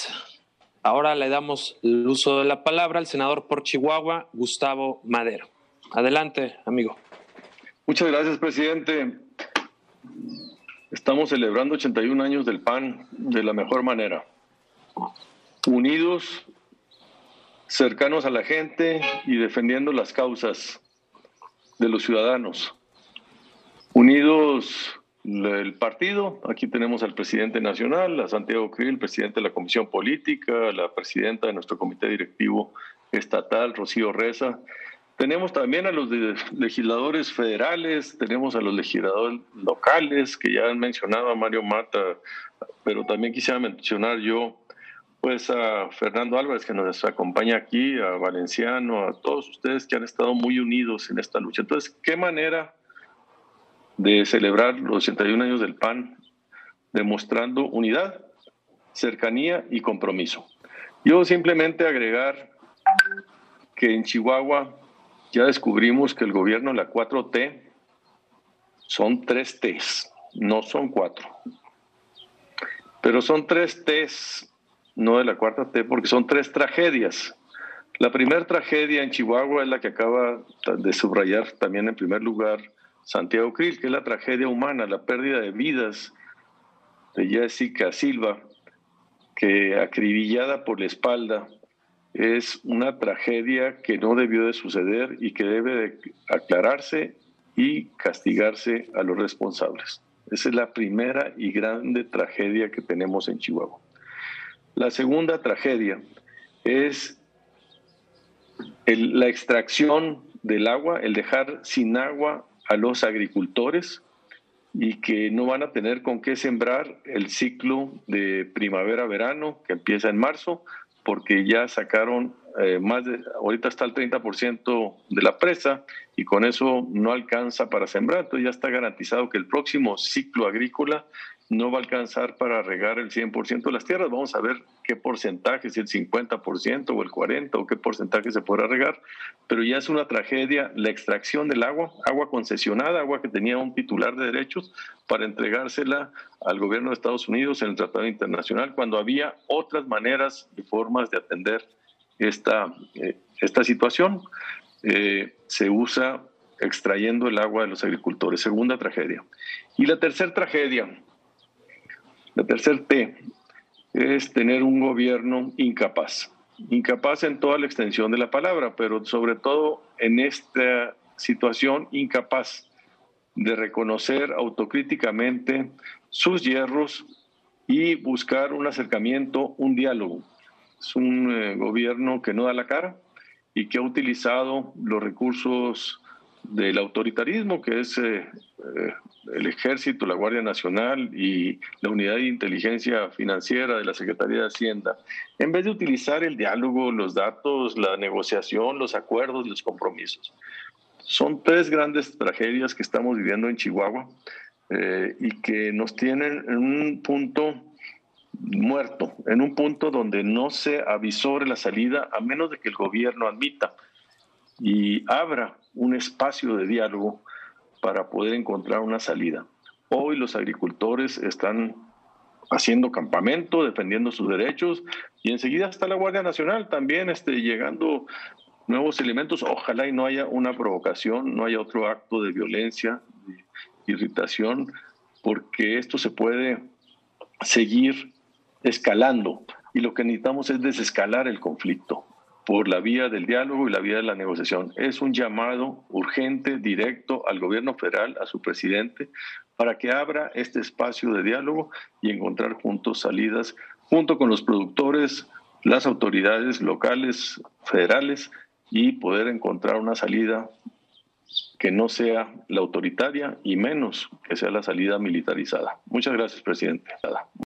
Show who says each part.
Speaker 1: Ahora le damos el uso de la palabra al senador por Chihuahua, Gustavo Madero. Adelante, amigo.
Speaker 2: Muchas gracias, presidente. Estamos celebrando 81 años del PAN de la mejor manera. Unidos, cercanos a la gente y defendiendo las causas de los ciudadanos. Unidos el partido, aquí tenemos al presidente nacional, a Santiago Krill, presidente de la Comisión Política, la presidenta de nuestro comité directivo estatal, Rocío Reza. Tenemos también a los legisladores federales, tenemos a los legisladores locales, que ya han mencionado a Mario Mata, pero también quisiera mencionar yo pues a Fernando Álvarez, que nos acompaña aquí, a Valenciano, a todos ustedes que han estado muy unidos en esta lucha. Entonces, ¿qué manera de celebrar los 81 años del PAN demostrando unidad, cercanía y compromiso? Yo simplemente agregar que en Chihuahua ya descubrimos que el gobierno, la 4T, son 3 Ts, no son 4. Pero son 3 Ts, no de la cuarta T, porque son 3 tragedias. La primera tragedia en Chihuahua es la que acaba de subrayar también en primer lugar Santiago Krill, que es la tragedia humana, la pérdida de vidas de Jessica Silva, que acribillada por la espalda es una tragedia que no debió de suceder y que debe de aclararse y castigarse a los responsables. Esa es la primera y grande tragedia que tenemos en Chihuahua. La segunda tragedia es la extracción del agua, el dejar sin agua a los agricultores y que no van a tener con qué sembrar el ciclo de primavera-verano que empieza en marzo, porque ya sacaron ahorita está el 30% de la presa y con eso no alcanza para sembrar. Entonces ya está garantizado que el próximo ciclo agrícola no va a alcanzar para regar el 100% de las tierras. Vamos a ver qué porcentaje, si el 50% o el 40% o qué porcentaje se podrá regar, pero ya es una tragedia la extracción del agua concesionada, agua que tenía un titular de derechos para entregársela al gobierno de Estados Unidos en el Tratado Internacional, cuando había otras maneras y formas de atender esta situación. Se usa extrayendo el agua de los agricultores. Segunda tragedia. Y la tercera tragedia, la tercera T, es tener un gobierno incapaz. Incapaz en toda la extensión de la palabra, pero sobre todo en esta situación incapaz de reconocer autocríticamente sus yerros y buscar un acercamiento, un diálogo. Es un gobierno que no da la cara y que ha utilizado los recursos del autoritarismo, que es el Ejército, la Guardia Nacional y la Unidad de Inteligencia Financiera de la Secretaría de Hacienda, en vez de utilizar el diálogo, los datos, la negociación, los acuerdos, los compromisos. Son 3 grandes tragedias que estamos viviendo en Chihuahua y que nos tienen en un punto muerto, en un punto donde no se avisore la salida a menos de que el gobierno admita y abra un espacio de diálogo para poder encontrar una salida. Hoy los agricultores están haciendo campamento, defendiendo sus derechos, y enseguida está la Guardia Nacional también llegando nuevos elementos. Ojalá y no haya una provocación, no haya otro acto de violencia, de irritación, porque esto se puede seguir escalando, y lo que necesitamos es desescalar el conflicto por la vía del diálogo y la vía de la negociación. Es un llamado urgente, directo al gobierno federal, a su presidente, para que abra este espacio de diálogo y encontrar juntos salidas, junto con los productores, las autoridades locales, federales, y poder encontrar una salida que no sea la autoritaria y menos que sea la salida militarizada. Muchas gracias, presidente.